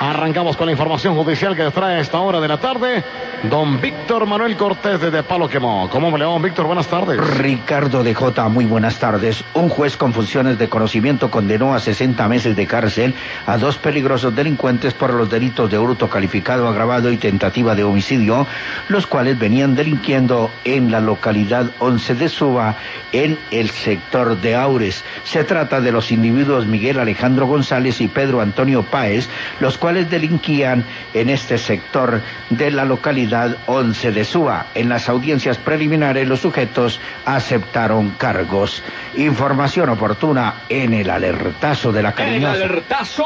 Arrancamos con la información judicial que trae a esta hora de la tarde don Víctor Manuel Cortés desde Palo Quemó. ¿Cómo me le va, don Víctor? Buenas tardes. Ricardo de J, muy buenas tardes. Un juez con funciones de conocimiento condenó a 60 meses de cárcel a 2 peligrosos delincuentes por los delitos de hurto calificado agravado y tentativa de homicidio, los cuales venían delinquiendo en la localidad 11 de Suba, en el sector de Aures. Se trata de los individuos Miguel Alejandro González y Pedro Antonio Páez, los cuales delinquían en este sector de la localidad 11 de Suba. En las audiencias preliminares los sujetos aceptaron cargos. Información oportuna en el alertazo de la Cariñosa.